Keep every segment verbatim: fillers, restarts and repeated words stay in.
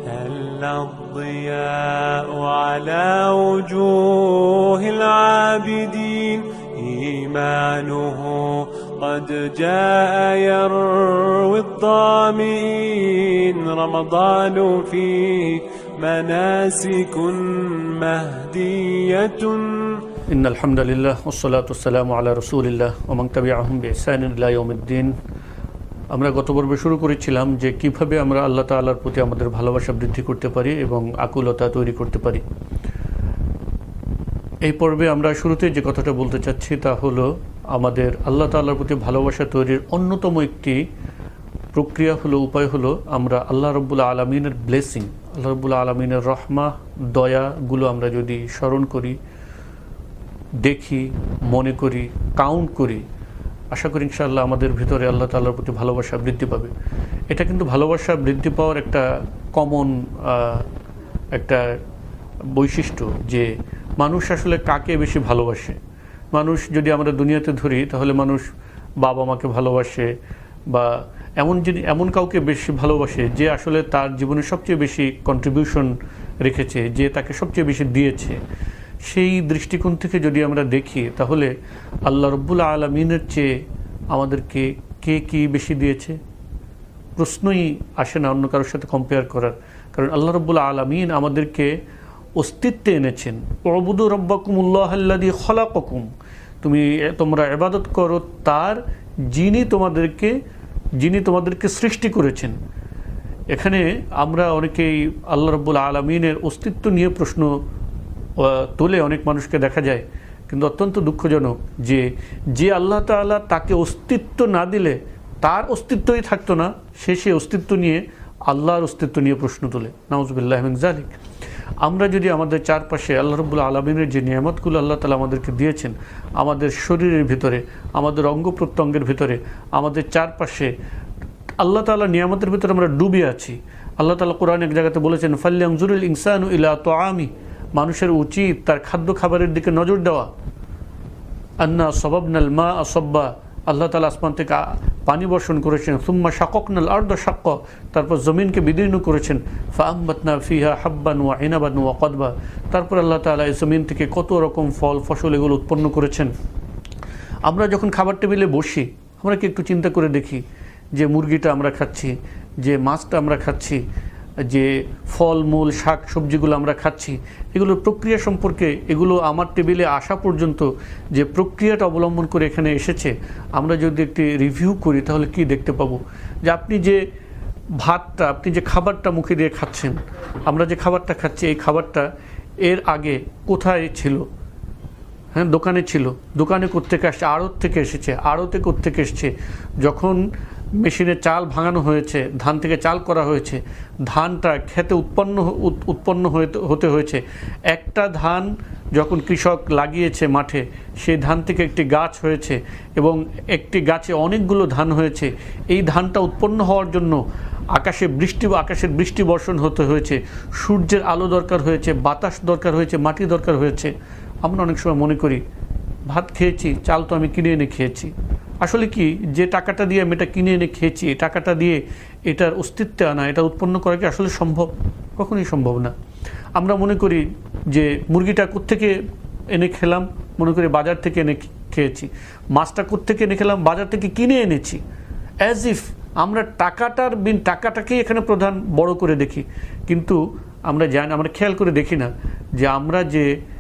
هل الضياء على وجوه العابدين إيمانه قد جاء يروي الظامئين رمضان فيه مناسك مهدية إن الحمد لله والصلاة والسلام على رسول الله ومن تبعهم بإحسان إلى يوم الدين। আমরা গত পর্বে শুরু করেছিলাম যে কিভাবে আমরা আল্লাহ তাআলার প্রতি আমাদের ভালোবাসা বৃদ্ধি করতে পারি এবং আকুলতা তৈরি করতে পারি। এই পর্বে আমরা শুরুতে যে কথাটা বলতে চাচ্ছি তা হলো আমাদের আল্লাহ তাআলার প্রতি ভালোবাসা তৈরির অন্যতম একটি প্রক্রিয়া হলো উপায় হলো আমরা আল্লাহ রাব্বুল আলামিনের ব্লেসিং, আল্লাহ রাব্বুল আলামিনের রহমত দয়াগুলো আমরা যদি স্মরণ করি, দেখি, মনে করি, কাউন্ট করি, আশা করি ইনশাআল্লাহ আমাদের ভিতরে আল্লাহ তাআলার প্রতি ভালোবাসা বৃদ্ধি পাবে। এটা কিন্তু ভালোবাসা বৃদ্ধি পাওয়ার একটা কমন একটা বৈশিষ্ট্য যে মানুষ আসলে কাকে বেশি ভালোবাসে। মানুষ যদি আমরা দুনিয়াতে ধরি তাহলে মানুষ বাবা মাকে ভালোবাসে বা এমন যিনি এমন কাউকে বেশি ভালোবাসে যে আসলে তার জীবনে সবচেয়ে বেশি কন্ট্রিবিউশন রেখেছে, যে তাকে সবচেয়ে বেশি দিয়েছে। সেই দৃষ্টিকোণ থেকে যদি আমরা দেখি তাহলে আল্লাহ রাব্বুল আলামিনের চেয়ে আমাদেরকে কে কি বেশি দিয়েছে প্রশ্নই আসে না অন্য কারোর সাথে কম্পেয়ার করার। কারণ আল্লাহ রাব্বুল আলামিন আমাদেরকে অস্তিত্বে এনেছেন। উবুদু রাব্বাকুমুল্লাহাল্লাযী খলাকাকুম, তুমি তোমরা ইবাদত করো তার যিনি তোমাদেরকে যিনি তোমাদেরকে সৃষ্টি করেছেন। এখানে আমরা অনেকেই আল্লাহ রাব্বুল আলামিনের অস্তিত্ব নিয়ে প্রশ্ন তোলে, অনেক মানুষকে দেখা যায়, কিন্তু অত্যন্ত দুঃখজনক যে যে আল্লাহ তাআলা তাকে অস্তিত্ব না দিলে তার অস্তিত্বই থাকতো না, সে সে অস্তিত্ব নিয়ে আল্লাহর অস্তিত্ব নিয়ে প্রশ্ন তোলে। নাউযুবিল্লাহি মিন যালিক। আমরা যদি আমাদের চারপাশে আল্লাহ রাব্বুল আলামিনের যে নিয়ামতগুলো আল্লাহ তাআলা আমাদেরকে দিয়েছেন, আমাদের শরীরের ভিতরে, আমাদের অঙ্গ প্রত্যঙ্গের ভিতরে, আমাদের চারপাশে আল্লাহ তাআলা নিয়ামতের ভিতরে আমরা ডুবে আছি। আল্লাহ তাআলা কোরআনে এক জায়গাতে বলেছেন ফালইয়ানজুরুল ইনসানু ইলা তুআমি, মানুষের উচিত তার খাদ্য খাবারের দিকে নজর দেওয়া। আন্না সাবাবনাল মা সাব্বা, আল্লাহ তাআলা আসমান থেকে পানি বর্ষণ করেছেন। সুম্মা শাকাকনাল আরদা শাক্কা, তারপর জমিনকে বিদীর্ণ করেছেন। ফাআমবাতনা ফিহা হাব্বান ওয়া ইনাবান ওয়া কদবা, তারপর আল্লাহ তাআলা এই জমিন থেকে কত রকম ফল ফসল এগুলো উৎপন্ন করেছেন। আমরা যখন খাবার টেবিলে বসি আমরা কি একটু চিন্তা করে দেখি যে মুরগিটা আমরা খাচ্ছি, যে মাছটা আমরা খাচ্ছি, যে ফল মূল শাক সবজিগুলো আমরা খাচ্ছি, এগুলোর প্রক্রিয়া সম্পর্কে, এগুলো আমার টেবিলে আসা পর্যন্ত যে প্রক্রিয়াটা অবলম্বন করে এখানে এসেছে আমরা যদি একটি রিভিউ করি তাহলে কি দেখতে পাবো যে আপনি যে ভাতটা, আপনি যে খাবারটা মুখে দিয়ে খাচ্ছেন, আমরা যে খাবারটা খাচ্ছি এই খাবারটা এর আগে কোথায় ছিল? হ্যাঁ, দোকানে ছিল। দোকানে কোত্থেকে আসছে? আড়ত থেকে এসেছে। আড়তে কোত্থেকে এসছে? যখন মেশিনে চাল ভাঙানো হয়েছে, ধান থেকে চাল করা হয়েছে, ধানটা খেতে উৎপন্ন উৎপন্ন হতে হয়েছে। একটা ধান যখন কৃষক লাগিয়েছে মাঠে, সেই ধান থেকে একটি গাছ হয়েছে এবং একটি গাছে অনেকগুলো ধান হয়েছে। এই ধানটা উৎপন্ন হওয়ার জন্য আকাশে বৃষ্টি আকাশের বৃষ্টি বর্ষণ হতে হয়েছে, সূর্যের আলো দরকার হয়েছে, বাতাস দরকার হয়েছে, মাটি দরকার হয়েছে। আমরা অনেক সময় মনে করি ভাত খেয়েছি, চাল তো আমি কিনে এনে খেয়েছি। আসলে কি, যে টাকাটা দিয়ে আমি এটা কিনে এনে খেয়েছি, এই টাকাটা দিয়ে এটার অস্তিত্বে আনা, এটা উৎপন্ন করা কি আসলে সম্ভব? কখনোই সম্ভব না। আমরা মনে করি যে মুরগিটা কোত্থেকে এনে খেলাম, মনে করি বাজার থেকে এনে খেয়েছি। মাছটা কোত্থেকে এনে খেলাম, বাজার থেকে কিনে এনেছি। অ্যাজ ইফ আমরা টাকাটার বিন টাকাটাকেই এখানে প্রধান বড় করে দেখি, কিন্তু আমরা জানি, আমরা খেয়াল করে দেখি না যে আমরা যে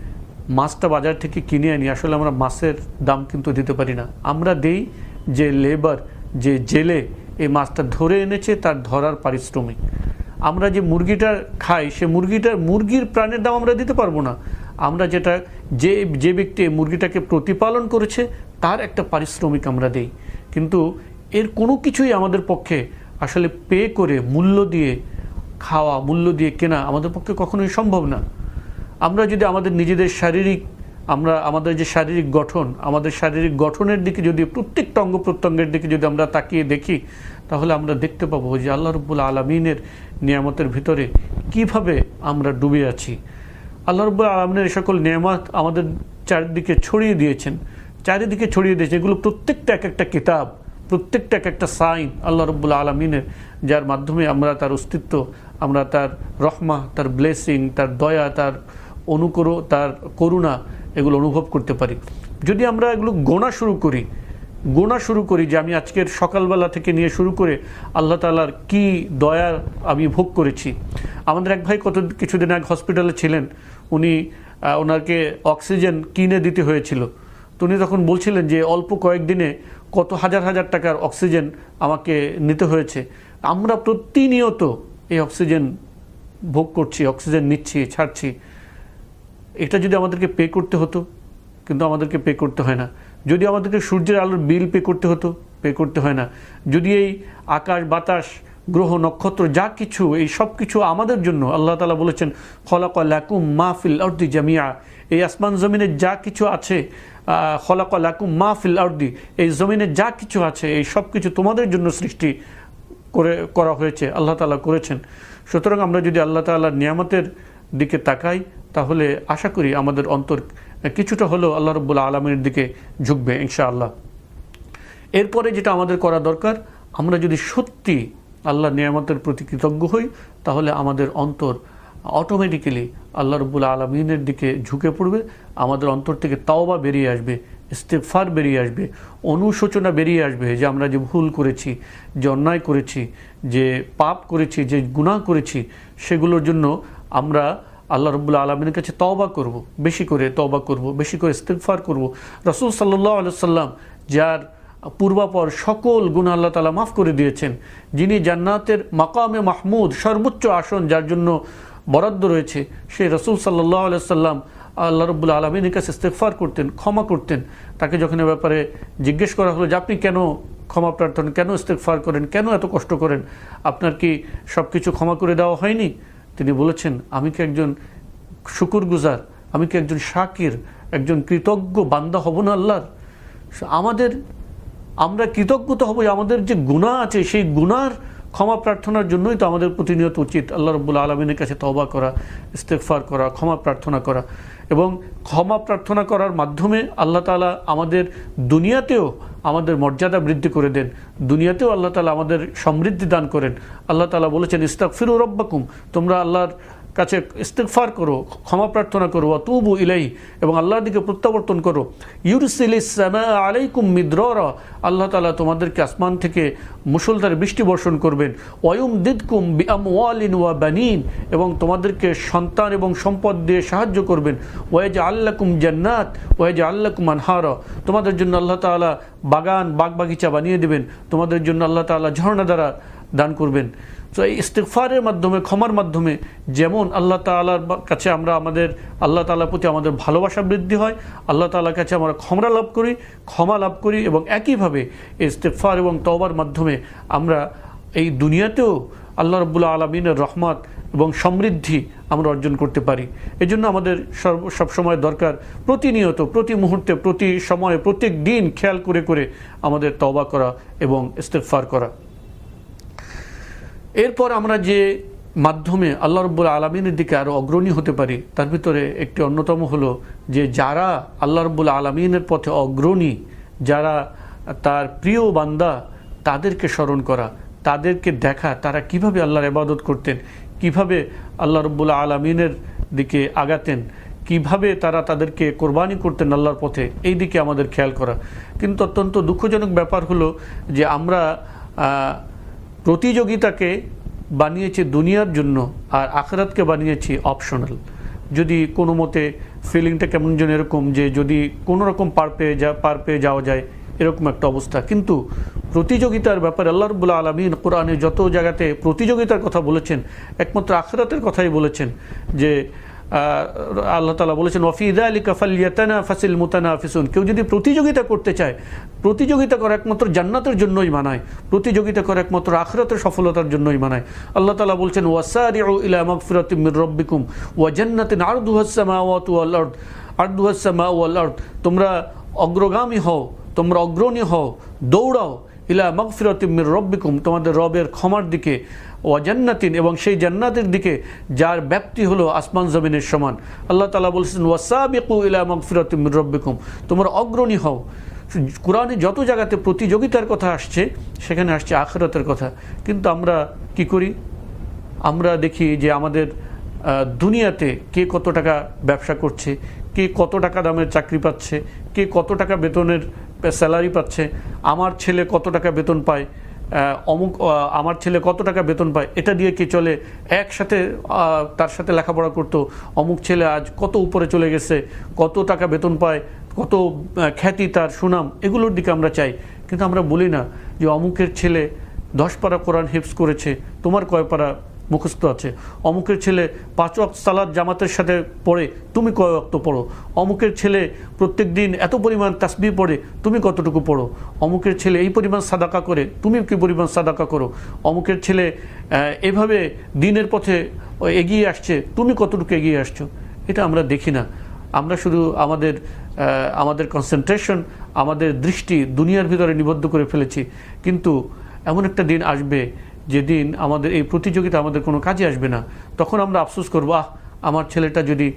মাছটা বাজার থেকে কিনে আনি আসলে আমরা মাছের দাম কিন্তু দিতে পারি না। আমরা দেই যে লেবার, যে জেলে এই মাছটা ধরে এনেছে তার ধরার পারিশ্রমিক। আমরা যে মুরগিটা খাই সে মুরগিটার মুরগির প্রাণের দাম আমরা দিতে পারবো না। আমরা যেটা যে যে ব্যক্তি মুরগিটাকে প্রতিপালন করেছে তার একটা পারিশ্রমিক আমরা দেই, কিন্তু এর কোনো কিছুই আমাদের পক্ষে আসলে পে করে মূল্য দিয়ে খাওয়া, মূল্য দিয়ে কেনা আমাদের পক্ষে কখনোই সম্ভব না। আমরা যদি আমাদের নিজেদের শারীরিক, আমরা আমাদের যে শারীরিক গঠন, আমাদের শারীরিক গঠনের দিকে যদি প্রত্যেকটা অঙ্গ প্রত্যঙ্গের দিকে যদি আমরা তাকিয়ে দেখি তাহলে আমরা দেখতে পাবো যে আল্লাহ রাব্বুল আলামিনের নিয়ামতের ভিতরে কিভাবে আমরা ডুবে আছি। আল্লাহ রাব্বুল আলামিনের সকল নিয়ামত আমাদের চারিদিকে ছড়িয়ে দিয়েছেন, চারিদিকে ছড়িয়ে দিয়েছেন। এগুলো প্রত্যেকটা এক একটা কিতাব, প্রত্যেকটা এক একটা সাইন আল্লাহ রব্বুল আলমিনের, যার মাধ্যমে আমরা তার অস্তিত্ব, আমরা তার রহমা, তার ব্লেসিং, তার দয়া, তার অনুকর তার করুণা এগুলো অনুভব করতে পারি। যদি আমরা এগুলো গোনা শুরু করি গোনা শুরু করি যে আমি আজকের সকালবেলা থেকে নিয়ে শুরু করে আল্লাহ তাআলার কি দয়া আমি ভোগ করেছি। আমাদের এক ভাই কত কিছুদিন আগে হসপিটালে ছিলেন, উনি ওনাকে অক্সিজেন কিনে দিতে হয়েছিল। তো উনি তখন বলছিলেন যে অল্প কয়েকদিনে কত হাজার হাজার টাকার অক্সিজেন আমাকে নিতে হয়েছে। আমরা প্রতিনিয়ত এই অক্সিজেন ভোগ করছি, অক্সিজেন নিচ্ছি, ছাড়ছি। এটা যদি আমাদেরকে পে করতে হতো, কিন্তু আমাদেরকে পে করতে হয় না। যদি আমাদেরকে সূর্যের আলোর বিল পে করতে হতো, পে করতে হয় না। যদি এই আকাশ বাতাস গ্রহ নক্ষত্র যা কিছু, এই সব কিছু আমাদের জন্য, আল্লাহ তাআলা বলেছেন খলাকা লাকুম মা ফিল আরদি জামিয়া, এই আসমান জমিনে যা কিছু আছে, খলাকা লাকুম মা ফিল আরদি, এই জমিনে যা কিছু আছে এই সব কিছু তোমাদের জন্য সৃষ্টি করে করা হয়েছে, আল্লাহ তাআলা করেছেন। সুতরাং আমরা যদি আল্লাহ তাআলার নিয়ামতের দিকে তাকাই, তাহলে আশা করি আমাদের অন্তর কিছুটা হলেও আল্লাহ রাব্বুল আলামিনের দিকে ঝুঁকবে ইনশাআল্লাহ। এরপরে যেটা আমাদের করা দরকার, আমরা যদি সত্যি আল্লাহর নিয়ামতের প্রতি কৃতজ্ঞ হই, তাহলে আমাদের অন্তর অটোমেটিক্যালি আল্লাহ রাব্বুল আলামিনের দিকে ঝুঁকে পড়বে। আমাদের অন্তর থেকে তাওবা বেরিয়ে আসবে, ইস্তিগফার বেরিয়ে আসবে, অনুশোচনা বেরিয়ে আসবে যে আমরা যে ভুল করেছি, যে অন্যায় করেছি, যে পাপ করেছি, যে গুনাহ করেছি, সেগুলোর জন্য আমরা আল্লাহ রাব্বুল আলামিনের কাছে তওবা করব, বেশি করে তওবা করব, বেশি করে ইস্তিগফার করব। রাসূল সাল্লাল্লাহু আলাইহি সাল্লাম যার পূর্বাপর সকল গুনাহ আল্লাহ তাআলা মাফ করে দিয়েছেন, যিনি জান্নাতের মাকামে মাহমুদ সর্বোচ্চ আসন যার জন্য বরাদ্দ রয়েছে, সেই রাসূল সাল্লাল্লাহু আলাইহি সাল্লাম আল্লাহ রাব্বুল আলামিনের কাছে ইস্তিগফার করতেন, ক্ষমা করতেন। তাকে যখন এ ব্যাপারে জিজ্ঞেস করা হলো যে আপনি কেন ক্ষমা প্রার্থনা, কেন ইস্তিগফার করেন, কেন এত কষ্ট করেন, আপনার কি সব কিছু ক্ষমা করে দেওয়া হয়নি? তিনি বলেছেন আমি কি একজন শুকরগুজার, আমি কি একজন শাকির, একজন কৃতজ্ঞ বান্দা হব না আল্লাহর? আমাদের আমরা কৃতজ্ঞতা হব, আমাদের যে গুনাহ আছে সেই গুনার ক্ষমা প্রার্থনার জন্যই তো আমাদের প্রতিনিয়ত উচিত আল্লাহ রাব্বুল আলামিনের কাছে তওবা করা, ইস্তিগফার করা, ক্ষমা প্রার্থনা করা। এবং ক্ষমা প্রার্থনা করার মাধ্যমে আল্লাহ তাআলা আমাদের দুনিয়াতেও আমাদের মর্যাদা বৃদ্ধি করে দেন, দুনিয়াতেও আল্লাহ তাআলা আমাদের সমৃদ্ধি দান করেন। আল্লাহ তাআলা বলেছেন ইস্তাগফিরু রাব্বাকুম, তোমরা আল্লাহর কাছে ইস্তিগফার করো, ক্ষমা প্রার্থনা করো, ওয়া তুবু ইলাইহি, এবং আল্লাহর দিকে প্রত্যাবর্তন করো। ইউরসিলিস সামাআ আলাইকুম মিদরারা, আল্লাহ তাআলা তোমাদেরকে আসমান থেকে মুষলধারে বৃষ্টি বর্ষণ করবেন। ওয়ায়ুমদিদকুম বিআমওয়ালিন ওয়া বানিন, এবং তোমাদেরকে সন্তান এবং সম্পদ দিয়ে সাহায্য করবেন। ওয়াজআল লাকুম জান্নাত ওয়াজআল লাকুম আনহারা, তোমাদের জন্য আল্লাহ তাআলা বাগান বাগ বাগিচা বানিয়ে দেবেন, তোমাদের জন্য আল্লাহ তাআলা ঝর্ণা দ্বারা দান করবেন। তো এই ইস্তিগফারের মাধ্যমে, ক্ষমার মাধ্যমে যেমন আল্লাহ তাআলার কাছে আমরা আমাদের আল্লাহ তাআলার প্রতি আমাদের ভালোবাসা বৃদ্ধি হয়, আল্লাহ তাআলার কাছে আমরা ক্ষমা লাভ করি ক্ষমা লাভ করি এবং একইভাবে ইস্তিগফার এবং তওবার মাধ্যমে আমরা এই দুনিয়াতেও আল্লাহ রাব্বুল আলামিনের রহমত এবং সমৃদ্ধি আমরা অর্জন করতে পারি। এই জন্য আমাদের সবসময় দরকার প্রতিনিয়ত, প্রতি মুহূর্তে, প্রতি সময়ে, প্রত্যেক দিন খেয়াল করে করে আমাদের তওবা করা এবং ইস্তিগফার করা। এরপর আমরা যে মাধ্যমে আল্লাহ রাব্বুল আলামিনের দিকে আরও অগ্রণী হতে পারি, তার ভিতরে একটি অন্যতম হলো যে যারা আল্লাহ রাব্বুল আলামিনের পথে অগ্রণী, যারা তার প্রিয় বান্দা, তাদেরকে স্মরণ করা, তাদেরকে দেখা তারা কিভাবে আল্লাহর ইবাদত করতেন, কিভাবে আল্লাহ রাব্বুল আলামিনের দিকে আগাতেন, কিভাবে তারা তাদেরকে কোরবানি করতেন আল্লাহর পথে, এই দিকে আমাদের খেয়াল করা। কিন্তু অত্যন্ত দুঃখজনক ব্যাপার হলো যে আমরা প্রতিযোগিতাকে বানিয়েছি দুনিয়ার জন্য আর আখিরাতকে বানিয়েছি অপশনাল। যদি কোনো মতে ফিলিংটা কেমন যেন এরকম যে যদি কোনো রকম পার পেয়ে যা পার পেয়ে যাওয়া যায়, এরকম একটা অবস্থা। কিন্তু প্রতিযোগিতার ব্যাপারে আল্লাহ রাব্বুল আলামিন কোরআনে যত জায়গাতে প্রতিযোগিতার কথা বলেছেন, একমাত্র আখিরাতের কথাই বলেছেন। যে আল্লাহ তাআলা বলেছেন ওয়াফি যালিকা ফালইয়াতানাফাসিল মুতানাফিসুন, কেউ যদি প্রতিযোগিতা করতে চায়, প্রতিযোগিতা করা একমাত্র জান্নাতের জন্যই মানায়, প্রতিযোগিতা করা একমাত্র আখিরাতের সফলতার জন্যই মানায়। আল্লাহ তাআলা বলছেন ওয়াসারিউ ইলা মাগফিরাতিম মির রাব্বিকুম ওয়া জান্নাতিন আরদুহাস সামাওয়াতু ওয়াল আরদ আরদুহাস সামাউ ওয়াল আরদ, তোমরা অগ্রগামী হও, তোমরা অগ্রণী হও, দৌড়াও ইলা মাগফিরাতিম মির রাব্বিকুম, তোমাদের রবের ক্ষমার দিকে, ওয়া জান্নাতিন, এবং সেই জান্নাতের দিকে যার ব্যাপ্তি হলো আসমান জমিনের সমান। আল্লাহ তাআলা বলছেন ওয়াসাবিকু ইলা মাগফিরাতিম মির রাব্বিকুম, তোমরা অগ্রণী হও। কোরআনে যত জায়গাতে প্রতিযোগিতার কথা আসছে সেখানে আসছে আখিরাতের কথা, কিন্তু আমরা কি করি? আমরা দেখি যে আমাদের দুনিয়াতে কে কত টাকা ব্যবসা করছে, কে কত টাকা দামের চাকরি পাচ্ছে, কে কত টাকা বেতনের স্যালারি পাচ্ছে, আমার ছেলে কত টাকা বেতন পায়, অমুক আমার ছেলে কত টাকা বেতন পায়, এটা দিয়ে কি চলে, একসাথে তার সাথে লেখাপড়া করতো, অমুক ছেলে আজ কত উপরে চলে গেছে, কত টাকা বেতন পায়, কত খ্যাতি তার, সুনাম, এগুলোর দিকে আমরা চাই। কিন্তু আমরা বলি না যে অমুকের ছেলে দশ পারা কোরআন হিফজ করেছে, তোমার কয় পারা মুখস্থ আছে, অমুকের ছেলে পাঁচ ওয়াক্ত সালাত জামাতের সাথে পড়ে, তুমি কয় ওয়াক্ত পড়ো, অমুকের ছেলে প্রত্যেক দিন এত পরিমাণ তাসবিহ পড়ে, তুমি কতটুকু পড়ো, অমুকের ছেলে এই পরিমাণ সাদাকা করে, তুমি কি পরিমাণ সাদাকা করো, অমুকের ছেলে এভাবে দিনের পথে এগিয়ে আসছে, তুমি কতটুকু এগিয়ে আসছো। এটা আমরা দেখি না। আমরা শুধু আমাদের আমাদের কনসেন্ট্রেশন, আমাদের দৃষ্টি দুনিয়ার ভিতরে নিবদ্ধ করে ফেলেছি। কিন্তু এমন একটা দিন আসবে যেদিন আমাদের এই প্রতিযোগিতা আমাদের কোনো কাজে আসবে না। তখন আমরা আফসোস করবো, আহ আমার ছেলেটা যদি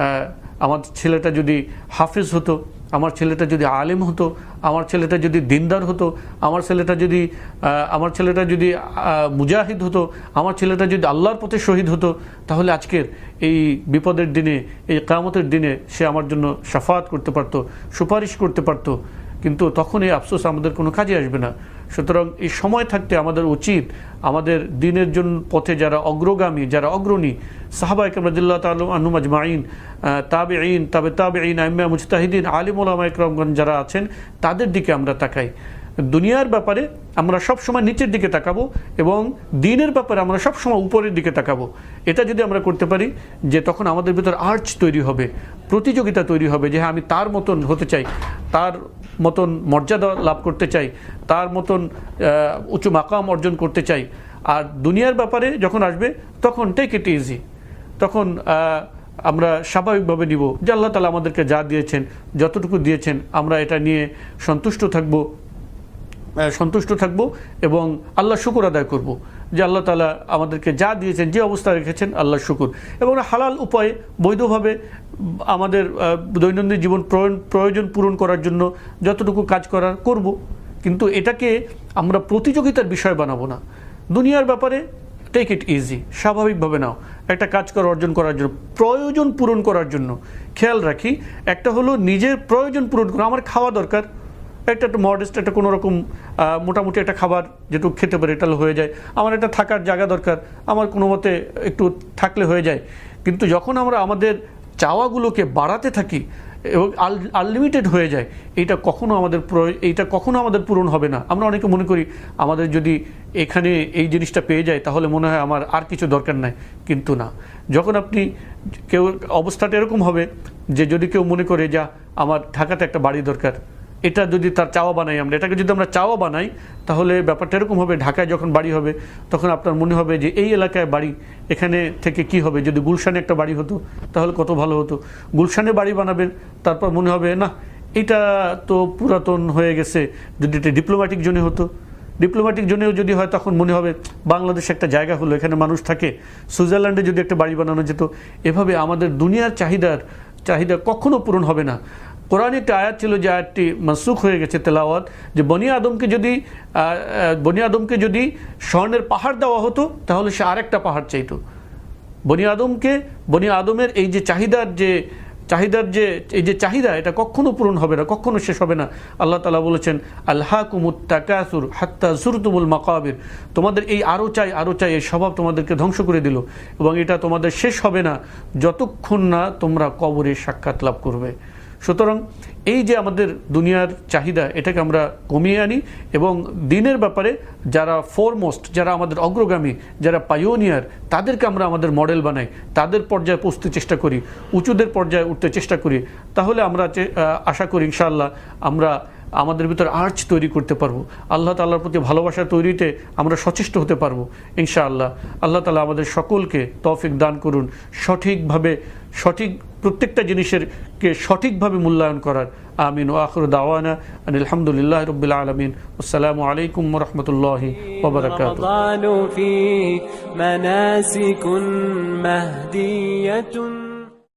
আমার ছেলেটা যদি হাফিজ হতো, আমার ছেলেটা যদি আলেম হতো, আমার ছেলেটা যদি দিনদার হতো, আমার ছেলেটা যদি আমার ছেলেটা যদি মুজাহিদ হতো, আমার ছেলেটা যদি আল্লাহর পথে শহীদ হতো, তাহলে আজকের এই বিপদের দিনে, এই কিয়ামতের দিনে সে আমার জন্য শাফাত করতে পারতো, সুপারিশ করতে পারতো। কিন্তু তখন এই আফসোস আমাদের কোনো কাজে আসবে না। সুতরাং এই সময় থাকতে আমাদের উচিত আমাদের দিনের জন্য পথে যারা অগ্রগামী, যারা অগ্রণী, সাহাবায়ে কেরাম রাদিয়াল্লাহু তাআলা আনহুম আজমাইন, তাবেঈন, তাবে তাবেঈন, আইম্মা মুজতাহিদিন, আলিম ওলামা ইকরামগণ যারা আছেন, তাদের দিকে আমরা তাকাই। দুনিয়ার ব্যাপারে আমরা সবসময় নিচের দিকে তাকাবো এবং দিনের ব্যাপারে আমরা সবসময় উপরের দিকে তাকাবো। এটা যদি আমরা করতে পারি, যে তখন আমাদের ভিতর আর্চ তৈরি হবে, প্রতিযোগিতা তৈরি হবে, যে হ্যাঁ আমি তার মতন হতে চাই, তার মতন মর্যাদা লাভ করতে চাই, তার মতন উঁচু মাকাম অর্জন করতে চাই। আর দুনিয়ার ব্যাপারে যখন আসবে তখন টেক ইট ইজি, তখন আমরা স্বাভাবিকভাবে নিব যে আল্লাহ তাআলা আমাদেরকে যা দিয়েছেন, যতটুকু দিয়েছেন, আমরা এটা নিয়ে সন্তুষ্ট থাকব সন্তুষ্ট থাকব এবং আল্লাহ শুকর আদায় করব যে আল্লাহ তাআলা আমাদেরকে যা দিয়েছেন, যে অবস্থা রেখেছেন, আল্লাহ শুকর। এবং হালাল উপায়ে বৈধভাবে আমাদের দৈনন্দিন জীবন প্রয়োজন পূরণ করার জন্য যতটুকু কাজ করার করব। কিন্তু এটাকে আমরা প্রতিযোগিতার বিষয় বানাবো না। দুনিয়ার ব্যাপারে টেক ইট ইজি, স্বাভাবিকভাবে নাও। একটা কাজ করা অর্জন করার জন্য, প্রয়োজন পূরণ করার জন্য খেয়াল রাখি, একটা হলো নিজের প্রয়োজন পূরণ করা। আমার খাওয়া দরকার, একটা একটু মডেস্ট একটা কোনো রকম মোটামুটি একটা খাবার যেটুকু খেতে পারে এটা হয়ে যায়। আমার একটা থাকার জায়গা দরকার, আমার কোনো মতে একটু থাকলে হয়ে যায়। কিন্তু যখন আমরা আমাদের চাওয়াগুলোকে বাড়াতে থাকি এবং আনলিমিটেড হয়ে যায়, এইটা কখনো আমাদের এইটা কখনো আমাদের পূরণ হবে না। আমরা অনেকে মনে করি আমাদের যদি এখানে এই জিনিসটা পেয়ে যায় তাহলে মনে হয় আমার আর কিছু দরকার নাই, কিন্তু না। যখন আপনি কেউ অবস্থাটা এরকম হবে যে যদি কেউ মনে করে যা আমার ঢাকাতে একটা বাড়ি দরকার, এটা যদি তার চাওয়া বানাই, আমরা এটাকে যদি আমরা চাওয়া বানাই, তাহলে ব্যাপারটা এরকম হবে, ঢাকায় যখন বাড়ি হবে তখন আপনার মনে হবে যে এই এলাকায় বাড়ি, এখানে থেকে কি হবে, যদি গুলশানে একটা বাড়ি হতো তাহলে কত ভালো হতো। গুলশানে বাড়ি বানাবেন, তারপর মনে হবে না এটা তো পুরাতন হয়ে গেছে, যদি এটা ডিপ্লোম্যাটিক জোনে হতো, ডিপ্লোম্যাটিক জোনেও যদি হয় তখন মনে হবে বাংলাদেশে একটা জায়গা হলো, এখানে মানুষ থাকে, সুইজারল্যান্ডে যদি একটা বাড়ি বানানো যেত। এভাবে আমাদের দুনিয়ার চাহিদার চাহিদা কখনো পূরণ হবে না। কোরআনে একটা আয়াত ছিল, যে আয়াতটি মানসুখ হয়ে গেছে তেলাওয়াত, যে বনি আদমকে যদি বনি আদমকে যদি স্বর্ণের পাহাড় দেওয়া হতো তাহলে সে আরেকটা পাহাড় চাইতো। বনি আদমকে বনি আদমের এই যে চাহিদার যে চাহিদার যে এই যে চাহিদা, এটা কখনো পূরণ হবে না, কখনো শেষ হবে না। আল্লাহ তাআলা বলেছেন, আলহাকুমুত তাকাসুর হাত্তা যুরতুমুল মাকাবির, তোমাদের এই আরো চাই আরো চাই এই স্বভাব তোমাদেরকে ধ্বংস করে দিল, এবং এটা তোমাদের শেষ হবে না যতক্ষণ না তোমরা কবরে সাক্ষাৎ লাভ করবে। সুতরাং এই যে আমাদের দুনিয়ার চাহিদা, এটাকে আমরা কমিয়ে আনি এবং দিনের ব্যাপারে যারা ফরমোস্ট, যারা আমাদের অগ্রগামী, যারা পাইওনিয়ার, তাদেরকে আমরা আমাদের মডেল বানাই, তাদের পর্যায়ে পৌঁছতে চেষ্টা করি, উঁচুদের পর্যায়ে উঠতে চেষ্টা করি। তাহলে আমরা আশা করি ইনশাআল্লাহ আমরা আমাদের ভিতর আর্চ তৈরি করতে পারবো, আল্লাহ তাআলার প্রতি ভালোবাসা তৈরিতে আমরা সচেষ্ট হতে পারবো ইনশাআল্লাহ। আল্লাহ তাআলা আমাদের সকলকে তৌফিক দান করুন সঠিকভাবে, সঠিক প্রত্যেকটা জিনিসের কে সঠিকভাবে মূল্যায়ন করার। আমিন। ওয়া আখিরু দাওয়ানা আনিল হামদুলিল্লাহি রাব্বিল আলামিন। আসসালামু আলাইকুম ওয়া রাহমাতুল্লাহি ওয়া বারাকাতুহু।